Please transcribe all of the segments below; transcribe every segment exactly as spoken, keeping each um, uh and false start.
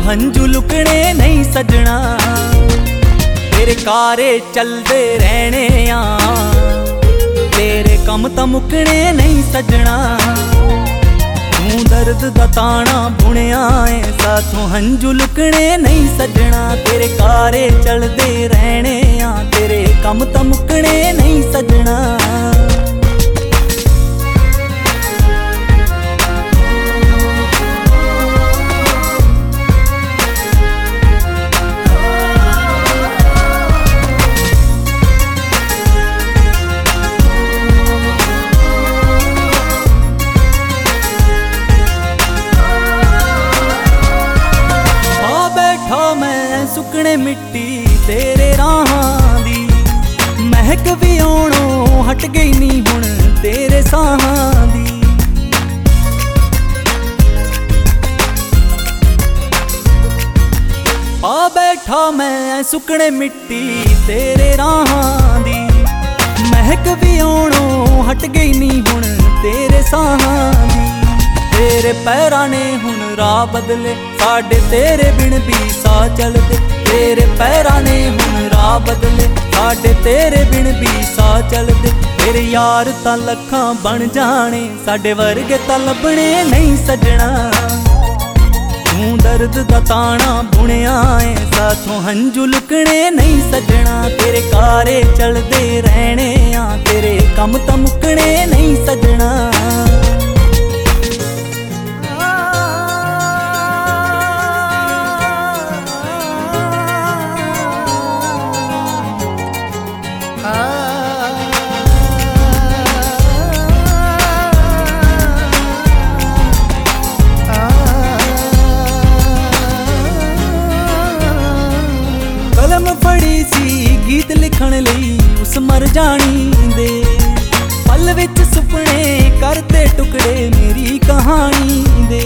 हंजू लुकने नहीं सजना। तेरे कारे चलते रहने आ, तेरे कम तां मुकने नहीं सजना। तू दर्द दा ताना बुनिया है, साथों हंजू लुकने नहीं सजना। तेरे कारे चलते रहने आ, तेरे कम तां मुकने नहीं सजना। सुकने मिट्टी तेरे राहां दी, महक भी आउणों हट गई नी हुण तेरे साहां दी। आ बैठा मैं सुकने मिट्टी तेरे राहां दी, महक भी आउणों हट गई नी हुण तेरे साहां दी। तेरे पैरां ने हुण राह बदले, साडे तेरे बिन भी सा चलदे। तेरे पैरां ने हुण राह बदले, साडे तेरे बिन भी सा चलदे। तेरे यार तां लखां बन जाने, साडे वर्गे तां लभणे नहीं सजना। तू दर्द दा ताना बुनिया है, साथों हंजू लुकने नहीं सजना। तेरे कारे चलदे रहने आ, तेरे कम तां मुकने नहीं सजना। कलम फड़ी सी गीत लिखण लई उस मर जानी दे, पल विच सुपने करते टुकड़े मेरी कहानी दे।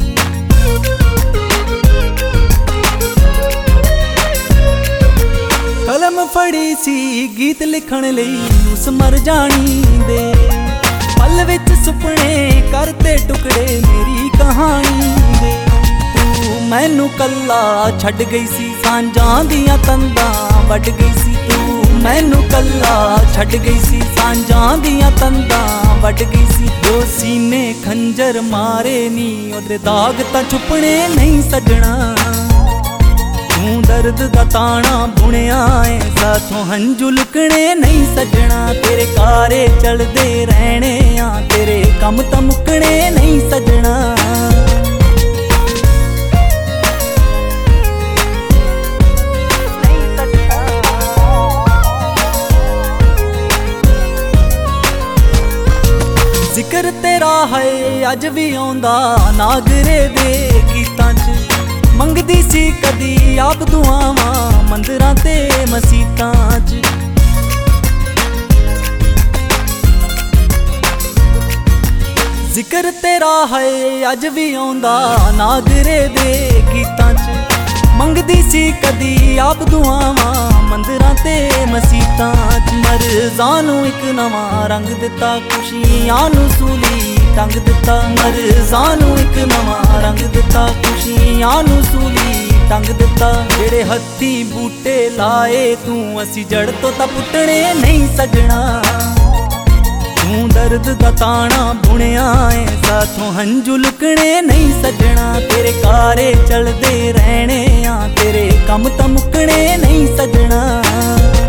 कलम फड़ी सी गीत लिखण लई उस मर जानी दे, पल विच सुपने करते टुकड़े मेरी कहानी दे। मैनू कल्ला छड़ गई सी, सांझां दियां तंदां वड गई सी। तू मैनू कल्ला छड़ गई सी, सांझां दियां तंदां वड गई सी। जो सीने खंजर मारे नी, ओदे दाग तां छुपने नहीं सजना। तू दर्द दा ताना बुनिया है, साथों हंजू लुकने नहीं सजना। तेरे कारे चलदे रहने आ, तेरे कम तां मुकने नहीं सजना। जिक्र तेरा है अज भी आउंदा नागरे दे गीतां च, मंगदी सी कदी आप दुआवां मंदिरां ते मसीतां च। जिक्र तेरा है अज भी आउंदा नागरे दे गीतां च, मंगदी सी कदी आप दुआवां मंदिरां ते मसीतां च। मरज़ां नूं इक नवां रंग दिता, खुशियां नूं सूली टंग दिता। मरज़ां नूं इक नवां रंग दिता, खुशियां नूं सूली टंग दिता। जेड़े हत्थी बूटे लाए तू, असी जड़ तो तां पुट्टणे नहीं सजना। तू दर्द दा ताना बुनिया है, साथों हंजू लुकने नहीं सजना। तेरे कारे चलदे रहने आ, तेरे कम तां मुकने नहीं सजना।